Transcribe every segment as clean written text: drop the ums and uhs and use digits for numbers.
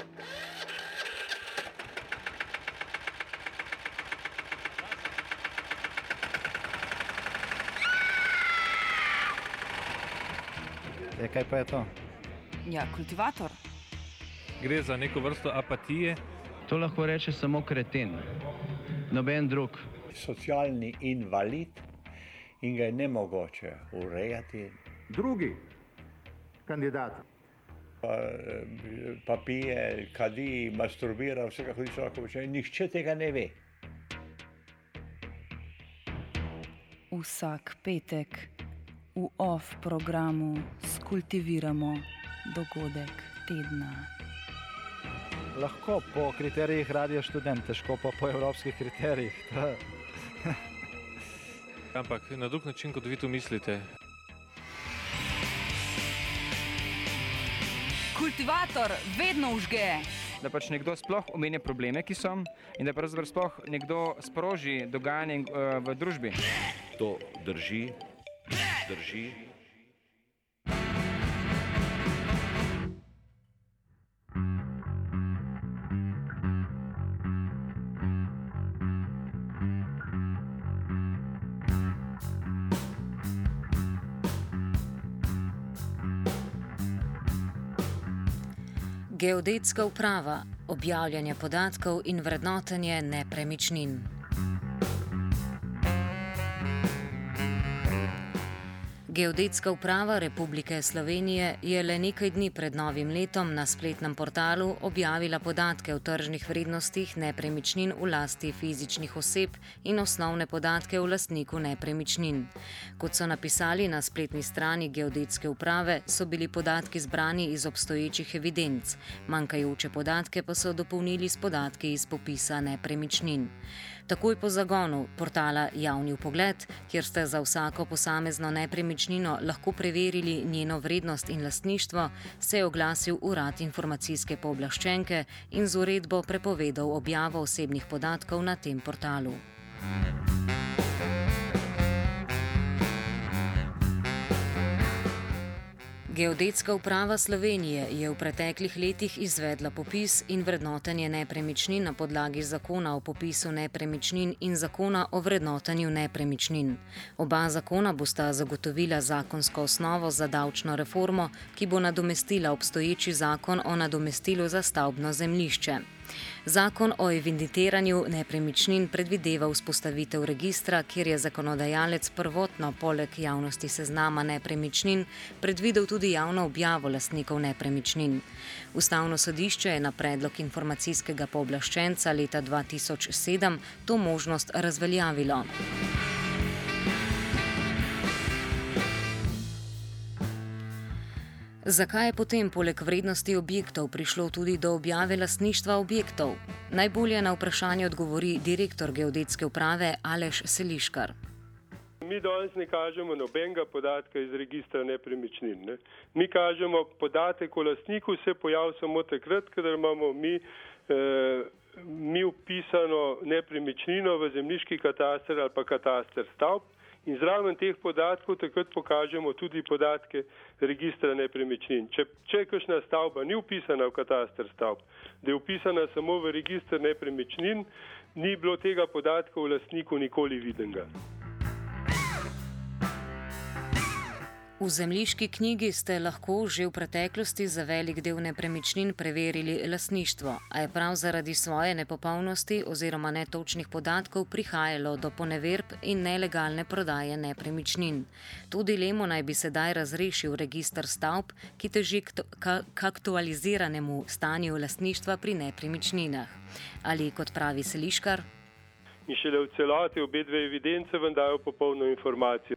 Kaj pa je to? Ja, kultivator. Gre za neko vrsto apatije. To lahko reče samo kreten, noben drug. Socialni invalid in ga je nemogoče urejati. Drugi kandidat. Pa pije, kadi, masturbira, vse kako človek počne. Nihče tega ne ve. Vsak petek v OFF programu skultiviramo dogodek tedna. Lahko po kriterijih Radio Študent, težko pa po evropskih kriterijih. Ampak na drug način, kot vi to mislite. Kultivator vedno vžge. Da pač nekdo sploh omenja probleme, ki so, in da pravzaprav sploh nekdo sproži dogajanje v družbi. To drži. Drži. Geodetska uprava, objavljanje podatkov in vrednotenje nepremičnin. Geodetska uprava Republike Slovenije je le nekaj dni pred novim letom na spletnem portalu objavila podatke o tržnih vrednostih nepremičnin v lasti fizičnih oseb in osnovne podatke o lastniku nepremičnin. Kot so napisali na spletni strani Geodetske uprave, so bili podatki zbrani iz obstoječih evidenc, manjkajoče podatke pa so dopolnili s podatki iz popisa nepremičnin. Takoj po zagonu portala Javni vpogled, kjer ste za vsako posamezno nepremičnino lahko preverili njeno vrednost in lastništvo, se je oglasil Urad informacijske pooblaščenke in z uredbo prepovedal objavo osebnih podatkov na tem portalu. Geodetska uprava Slovenije je v preteklih letih izvedla popis in vrednotenje nepremičnin na podlagi zakona o popisu nepremičnin in zakona o vrednotenju nepremičnin. Oba zakona bosta zagotovila zakonsko osnovo za davčno reformo, ki bo nadomestila obstoječi zakon o nadomestilu za stavbno zemljišče. Zakon o evidentiranju nepremičnin predvideva vzpostavitev registra, kjer je zakonodajalec prvotno poleg javnosti seznama nepremičnin predvidel tudi javno objavo lastnikov nepremičnin. Ustavno sodišče je na predlog informacijskega pooblaščenca leta 2007 to možnost razveljavilo. Zakaj je potem poleg vrednosti objektov prišlo tudi do objave lastništva objektov? Najbolje na vprašanje odgovori direktor Geodetske uprave Aleš Seliškar. Mi danes ne kažemo nobenega podatka iz registra nepremičnin. Ne? Mi kažemo podatek o lastniku, se pojavi samo takrat, kadar imamo mi vpisano nepremičnino v zemljiški kataster ali pa kataster stavb. In zraven teh podatkov takrat pokažemo tudi podatke registra nepremičnin. Če kakšna stavba ni vpisana v kataster stavb, da je vpisana samo v registr nepremičnin, ni bilo tega podatka o lastniku nikoli videnega. V zemljiški knjigi ste lahko že v preteklosti za velik del nepremičnin preverili lastništvo, a je prav zaradi svoje nepopolnosti oziroma netočnih podatkov prihajalo do poneverb in nelegalne prodaje nepremičnin. To dilemo naj bi sedaj razrešil register stavb, ki teži k aktualiziranemu stanju lastništva pri nepremičninah. Ali, kot pravi Seliškar, in šele v celoti obe dve evidence vam dajo popolno informacijo.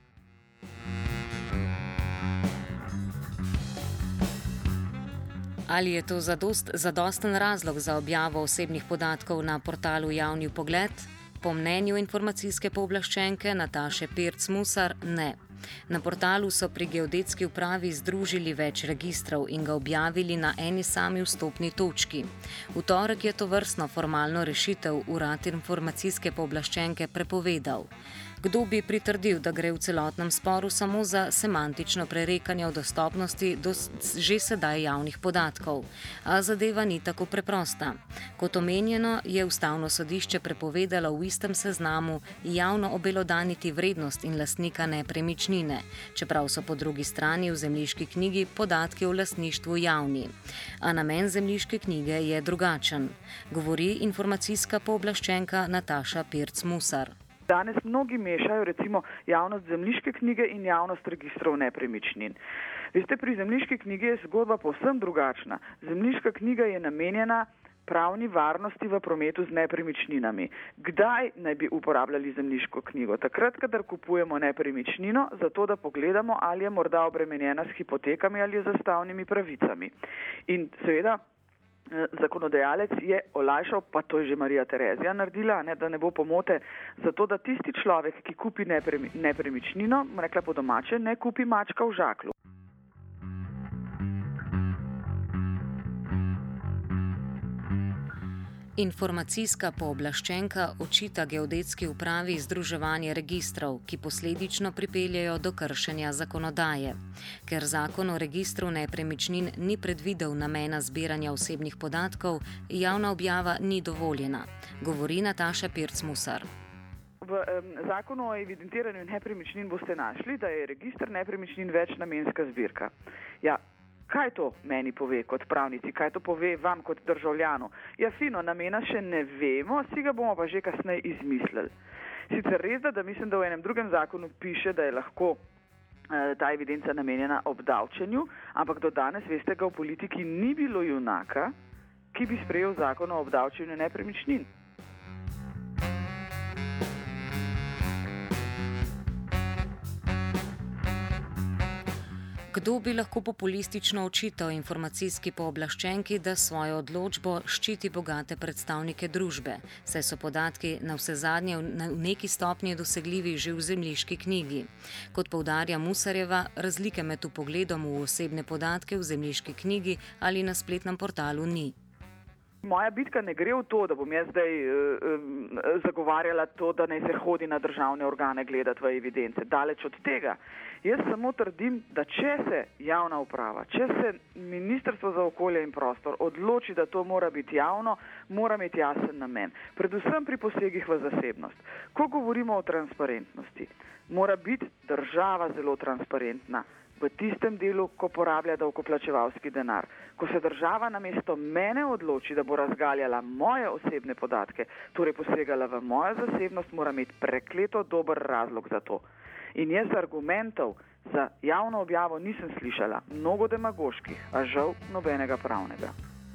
Ali je to zadosten razlog za objavo osebnih podatkov na portalu Javni vpogled? Po mnenju informacijske pooblaščenke Nataše Pirc-Musar ne. Na portalu so pri Geodetski upravi združili več registrov in ga objavili na eni sami vstopni točki. V torek je tovrstno formalno rešitev Urad informacijske pooblaščenke prepovedal. Kdo bi pritrdil, da gre v celotnem sporu samo za semantično prerekanje o dostopnosti do že sedaj javnih podatkov? A zadeva ni tako preprosta. Kot omenjeno, je Ustavno sodišče prepovedalo v istem seznamu javno obelodaniti vrednost in lastnika nepremičnine, čeprav so po drugi strani v zemljiški knjigi podatki o lastništvu javni. A namen zemljiške knjige je drugačen, govori informacijska pooblaščenka Nataša Pirc-Musar. Danes mnogi mešajo recimo javnost zemljiške knjige in javnost registrov nepremičnin. Veste, pri zemljiški knjigi je zgodba povsem drugačna. Zemljiška knjiga je namenjena pravni varnosti v prometu z nepremičninami. Kdaj naj bi uporabljali zemljiško knjigo? Takrat, kadar kupujemo nepremičnino, zato da pogledamo, ali je morda obremenjena s hipotekami ali z zastavnimi pravicami. In seveda, zakonodajalec je olajšal, pa to je že Marija Terezija naredila, da ne bo pomote, zato da tisti človek, ki kupi nepremičnino, rekla po domače, ne kupi mačka v žaklu. Informacijska pooblaščenka očita geodetski upravi združevanje registrov, ki posledično pripeljejo do kršenja zakonodaje. Ker zakon o registru nepremičnin ni predvidel namena zbiranja osebnih podatkov, javna objava ni dovoljena, govori Nataša Pirc-Musar. V zakonu o evidentiranju nepremičnin boste našli, da je registr nepremičnin večnamenska zbirka. Ja, kaj to meni pove kot pravnici, kaj to pove vam kot državljanu? Ja, fino, namena še ne vemo, si ga bomo pa že kasneje izmislili. Sicer res, da mislim, da v enem drugem zakonu piše, da je lahko ta evidenca namenjena obdavčenju, ampak do danes, veste, ga v politiki ni bilo junaka, ki bi sprejel zakon o obdavčenju nepremičnin. Kdo bi lahko populistično očital informacijski pooblaščenki, da svojo odločbo ščiti bogate predstavnike družbe, saj so podatki navsezadnje v neki stopnji dosegljivi že v zemljiški knjigi. Kot poudarja Musarjeva, razlike med vpogledom v osebne podatke v zemljiški knjigi ali na spletnem portalu ni. Moja bitka ne gre v to, da bom jaz zdaj zagovarjala to, da naj se hodi na državne organe gledati v evidence. Daleč od tega. Jaz samo trdim, da če se javna uprava, če se Ministrstvo za okolje in prostor odloči, da to mora biti javno, mora imeti jasen namen. Predvsem pri posegih v zasebnost. Ko govorimo o transparentnosti, mora biti država zelo transparentna. V tistem delu, ko porablja davkoplačevalski denar. Ko se država namesto mene odloči, da bo razgaljala moje osebne podatke, torej posegala v mojo zasebnost, mora imeti prekleto dober razlog za to. In jaz argumentov za javno objavo nisem slišala, mnogo demagoških, a žal nobenega pravnega.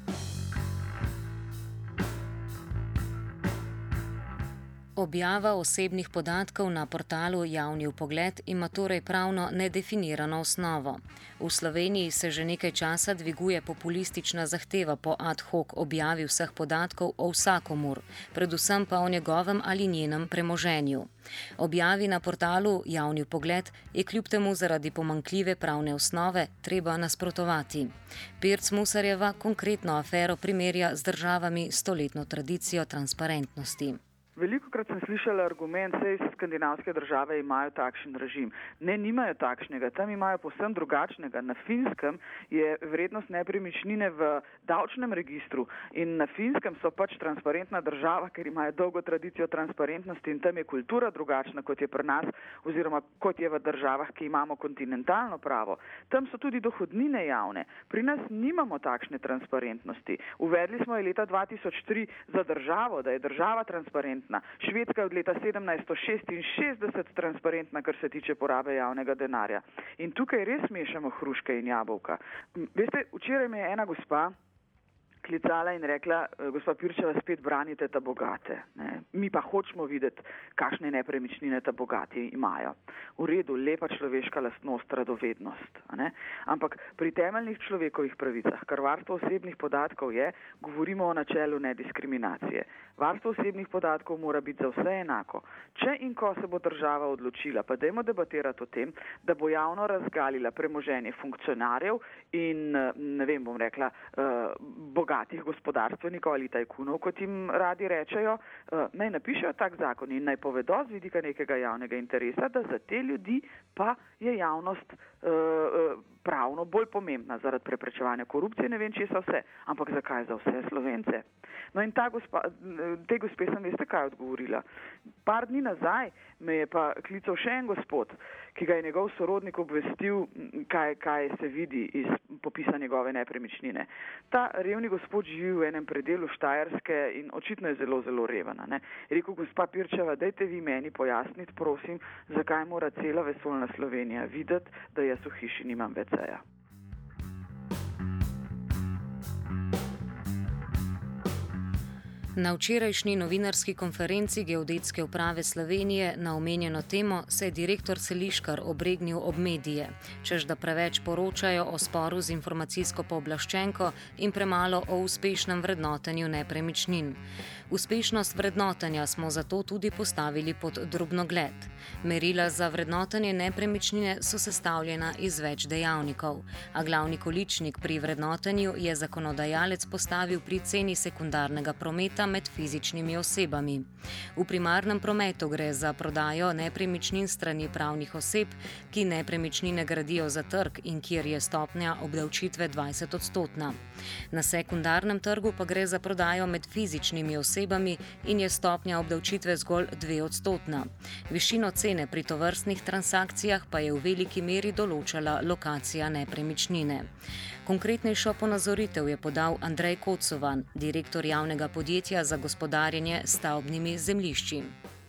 Objava osebnih podatkov na portalu Javni vpogled ima torej pravno nedefinirano osnovo. V Sloveniji se že nekaj časa dviguje populistična zahteva po ad hoc objavi vseh podatkov o vsakomur, predvsem pa o njegovem ali njenem premoženju. Objavi na portalu Javni vpogled je kljub temu zaradi pomanjkljive pravne osnove treba nasprotovati. Pirc-Musarjeva konkretno afero primerja z državami s stoletno tradicijo transparentnosti. Velikokrat sem slišala argument, saj skandinavske države imajo takšen režim. Ne, nimajo takšnega, tam imajo povsem drugačnega. Na Finskem je vrednost nepremičnine v davčnem registru in na Finskem so pač transparentna država, ker imajo dolgo tradicijo transparentnosti in tam je kultura drugačna, kot je pri nas oziroma kot je v državah, ki imamo kontinentalno pravo. Tam so tudi dohodnine javne. Pri nas nimamo takšne transparentnosti. Uvedli smo je leta 2003 za državo, da je država transparentna. Švedska je od leta 1766 transparentna, kar se tiče porabe javnega denarja. In tukaj res mešamo hruške in jabolka. Veste, včeraj me je ena gospa klicala in rekla, gospa Pirčeva, spet branite ta bogate. Ne? Mi pa hočemo videti, kakšne nepremičnine ta bogati imajo. V redu, lepa človeška lastnost, radovednost. Ne? Ampak pri temeljnih človekovih pravicah, kar varstvo osebnih podatkov je, govorimo o načelu nediskriminacije. Varstvo osebnih podatkov mora biti za vse enako. Če in ko se bo država odločila, pa dajmo debatirati o tem, da bo javno razgalila premoženje funkcionarjev in, ne vem, bom rekla, bogatih bogatih gospodarstvenikov ali tajkunov, kot jim radi rečejo, naj napišejo tak zakon in naj povedo z vidika nekega javnega interesa, da za te ljudi pa je javnost pravno bolj pomembna zaradi preprečevanja korupcije, ne vem česa vse, ampak zakaj za vse Slovence? No in te gospe sem veste kaj odgovorila. Par dni nazaj me je pa klical še en gospod, ki ga je njegov sorodnik obvestil, kaj se vidi iz popisa njegove nepremičnine. Ta revni gospod živi v enem predelu Štajerske in očitno je zelo, zelo revana. Ne? Rekel, gospa Pirčeva, dajte vi meni pojasniti, prosim, zakaj mora cela vesoljna Slovenija videti, da jaz v hiši nimam WC-ja. Na včerajšnji novinarski konferenci Geodetske uprave Slovenije na omenjeno temo se je direktor Seliškar obregnil ob medije, češ da preveč poročajo o sporu z informacijsko pooblaščenko in premalo o uspešnem vrednotenju nepremičnin. Uspešnost vrednotenja smo zato tudi postavili pod drobnogled. Merila za vrednotenje nepremičnine so sestavljena iz več dejavnikov, a glavni količnik pri vrednotenju je zakonodajalec postavil pri ceni sekundarnega prometa med fizičnimi osebami. V primarnem prometu gre za prodajo nepremičnin strani pravnih oseb, ki nepremičnine gradijo za trg in kjer je stopnja obdavčitve 20%. Na sekundarnem trgu pa gre za prodajo med fizičnimi osebami in je stopnja obdavčitve zgolj 2%. Višino cene pri tovrstnih transakcijah pa je v veliki meri določala lokacija nepremičnine. Konkretnejšo ponazoritev je podal Andrej Kocovan, direktor javnega podjetja za gospodarjenje s stavbnimi zemljišči.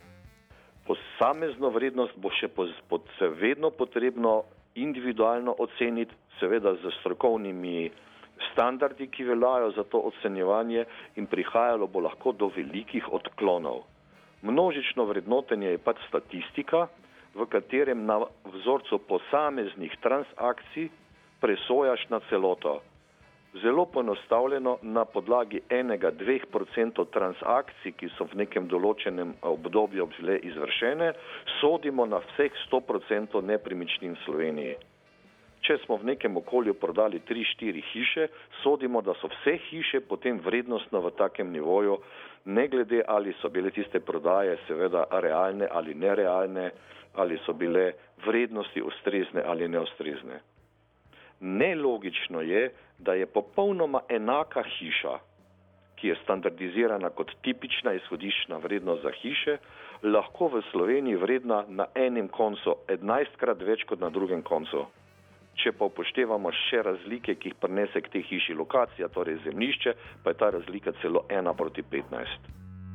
Posamezno vrednost bo še vedno potrebno individualno oceniti, seveda z strokovnimi standardi, ki veljajo za to ocenjevanje, in prihajalo bo lahko do velikih odklonov. Množično vrednotenje je pač statistika, v katerem na vzorcu posameznih transakcij presojaš na celoto. Zelo poenostavljeno, na podlagi 1-2% transakcij, ki so v nekem določenem obdobju bile izvršene, sodimo na vseh 100% nepremičnin v Sloveniji. Če smo v nekem okolju prodali 3-4 hiše, sodimo, da so vse hiše potem vrednostno v takem nivoju, ne glede ali so bile tiste prodaje seveda realne ali nerealne, ali so bile vrednosti ustrezne ali neustrezne. Nelogično je, da je popolnoma enaka hiša, ki je standardizirana kot tipična izhodiščna vrednost za hiše, lahko v Sloveniji vredna na enem koncu 11-krat več kot na drugem koncu. Če pa upoštevamo še razlike, ki jih prinese k tej hiši lokacija, torej zemljišče, pa je ta razlika celo 1:15.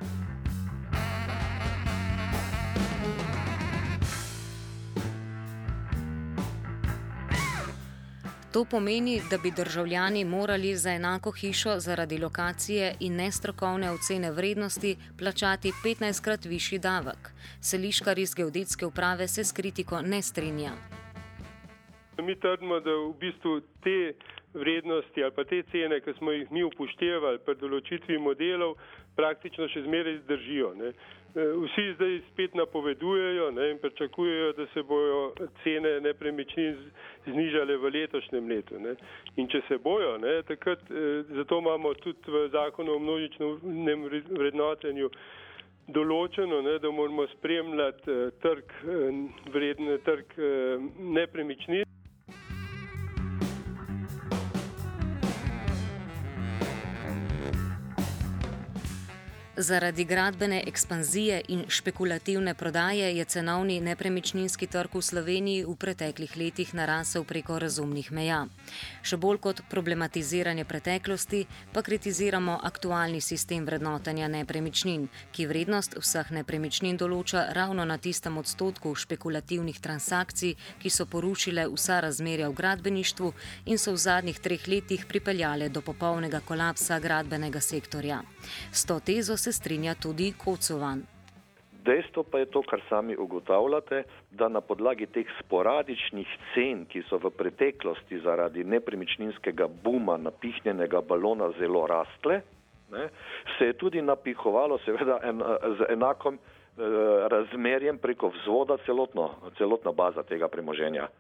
To pomeni, da bi državljani morali za enako hišo zaradi lokacije in nestrokovne ocene vrednosti plačati 15-krat višji davek. Seliškar iz Geodetske uprave se s kritiko ne strinja. Mi trdimo, da v bistvu te vrednosti ali pa te cene, ki smo jih mi upoštevali pri določitvi modelov, praktično še zmeraj držijo. Ne. Vsi zdaj spet napovedujejo, ne, in pričakujejo, da se bojo cene nepremičnin znižale v letošnjem letu. Ne. In če se bojo, ne, takrat, zato imamo tudi v zakonu o množičnem vrednotenju določeno, ne, da moramo spremljati trg nepremičnin. Zaradi gradbene ekspanzije in špekulativne prodaje je cenovni nepremičninski trg v Sloveniji v preteklih letih narasel preko razumnih meja. Še bolj kot problematiziranje preteklosti pa kritiziramo aktualni sistem vrednotenja nepremičnin, ki vrednost vseh nepremičnin določa ravno na tistem odstotku špekulativnih transakcij, ki so porušile vsa razmerja v gradbeništvu in so v zadnjih 3 letih pripeljale do popolnega kolapsa gradbenega sektorja. S to tezo se strinja tudi Kocovan. Dejstvo pa je to, kar sami ugotavljate, da na podlagi teh sporadičnih cen, ki so v preteklosti zaradi nepremičninskega buma napihnjenega balona zelo rastle, ne, se je tudi napihovalo seveda z enakom razmerjem preko vzvoda celotna baza tega premoženja.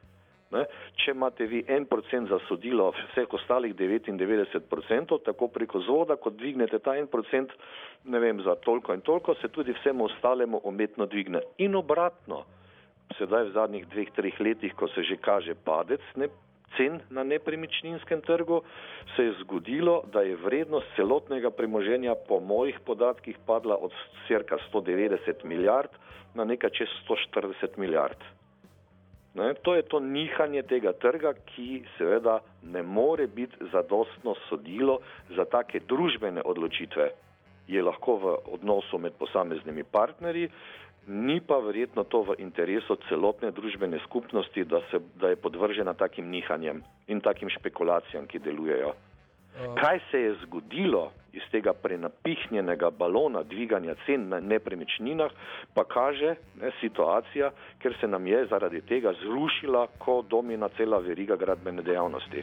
Ne? Če imate vi 1% za sodilo vseh ostalih 99%, tako preko zvoda, kot dvignete ta 1%, ne vem, za toliko in toliko, se tudi vsemu ostalemu umetno dvigne. In obratno, sedaj v zadnjih 2-3 letih, ko se že kaže padec cen na nepremičninskem trgu, se je zgodilo, da je vrednost celotnega premoženja po mojih podatkih padla od cirka 190 milijard na nekaj čez 140 milijard. Ne, to je to nihanje tega trga, ki seveda ne more biti zadostno sodilo za take družbene odločitve. Je lahko v odnosu med posameznimi partnerji, ni pa verjetno to v interesu celotne družbene skupnosti, da je podvržena takim nihanjem in takim špekulacijam, ki delujejo. Kaj se je zgodilo iz tega prenapihnjenega balona dviganja cen na nepremičninah, pa kaže situacija, ker se nam je zaradi tega zrušila kot domina cela veriga gradbene dejavnosti.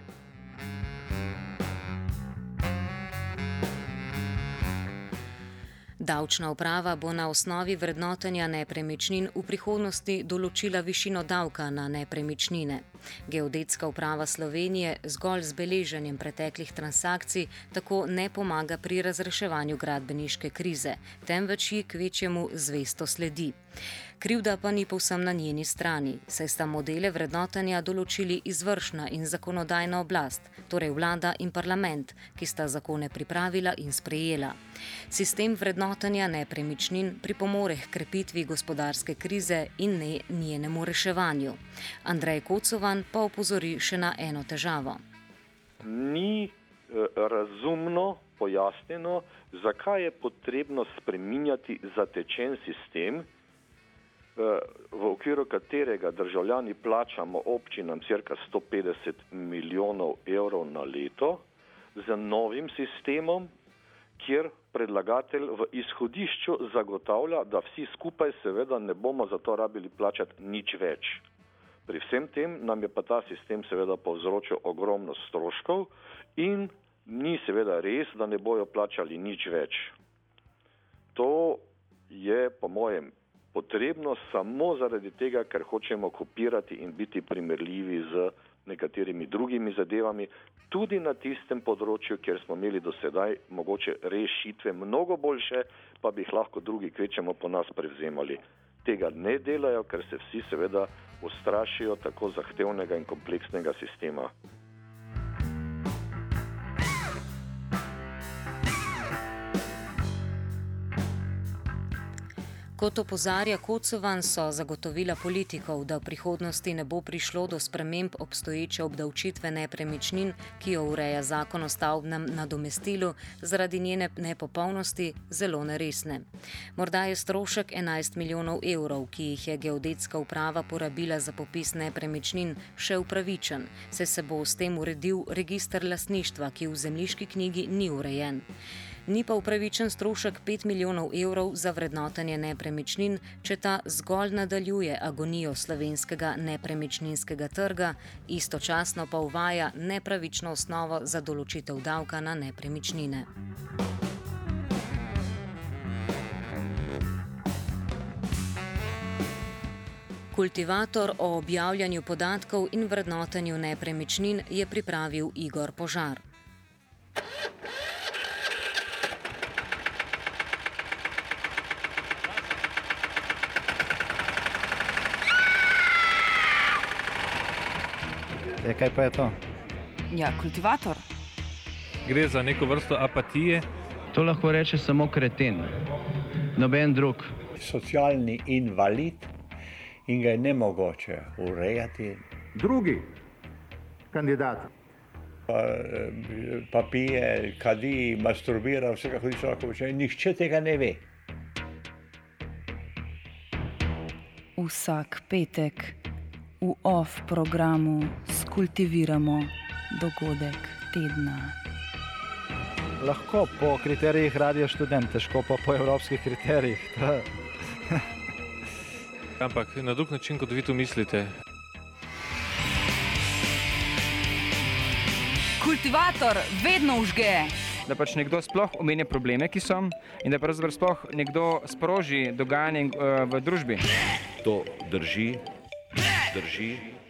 Davčna uprava bo na osnovi vrednotenja nepremičnin v prihodnosti določila višino davka na nepremičnine. Geodetska uprava Slovenije zgolj z beleženjem preteklih transakcij tako ne pomaga pri razreševanju gradbeniške krize, temveč ji kvečjemu zvesto sledi. Krivda pa ni povsem na njeni strani, saj sta modele vrednotenja določili izvršna in zakonodajna oblast, torej vlada in parlament, ki sta zakone pripravila in sprejela. Sistem vrednotenja nepremičnin pripomore h krepitvi gospodarske krize in ne njenemu reševanju. Andrej Kocovan pa opozori še na eno težavo. Ni razumno pojasnjeno, zakaj je potrebno spreminjati zatečen sistem, v okviru katerega državljani plačamo občinam cirka 150 milijonov evrov na leto, z novim sistemom, kjer predlagatelj v izhodišču zagotavlja, da vsi skupaj seveda ne bomo za to rabili plačati nič več. Pri vsem tem nam je pa ta sistem seveda povzročil ogromno stroškov in ni seveda res, da ne bojo plačali nič več. To je po mojem potrebno samo zaradi tega, ker hočemo kopirati in biti primerljivi z nekaterimi drugimi zadevami, tudi na tistem področju, kjer smo imeli do sedaj mogoče rešitve mnogo boljše, pa bi jih lahko drugi kvečemo po nas prevzemali. Tega ne delajo, ker se vsi seveda ustrašijo tako zahtevnega in kompleksnega sistema. Kot opozarja Kocovan, so zagotovila politikov, da v prihodnosti ne bo prišlo do sprememb obstoječe obdavčitve nepremičnin, ki jo ureja zakon o stavbnem nadomestilu, zaradi njene nepopolnosti zelo neresne. Morda je strošek 11 milijonov evrov, ki jih je geodetska uprava porabila za popis nepremičnin, še upravičen, saj se bo s tem uredil register lastništva, ki v zemljiški knjigi ni urejen. Ni pa upravičen strošek 5 milijonov evrov za vrednotenje nepremičnin, če ta zgolj nadaljuje agonijo slovenskega nepremičninskega trga, istočasno pa uvaja nepravično osnovo za določitev davka na nepremičnine. Kultivator o objavljanju podatkov in vrednotenju nepremičnin je pripravil Igor Požar. Kaj pa je to? Ja, kultivator. Gre za neko vrsto apatije. To lahko reče samo kreten, noben drug. Socialni invalid in ga je nemogoče urejati. Drugi kandidat. Pa pije, kadi, masturbira, vse kako človek počne. Nihče tega ne ve. Vsak petek v OFF programu skultiviramo dogodek tedna. Lahko po kriterijih Radio Študent, težko pa po evropskih kriterijih. Ampak na drug način, kot vi to mislite. Kultivator vedno vžge. Da pač nekdo sploh omenja probleme, ki so, in da pravzaprav sploh nekdo sproži dogajanje v družbi. To drži.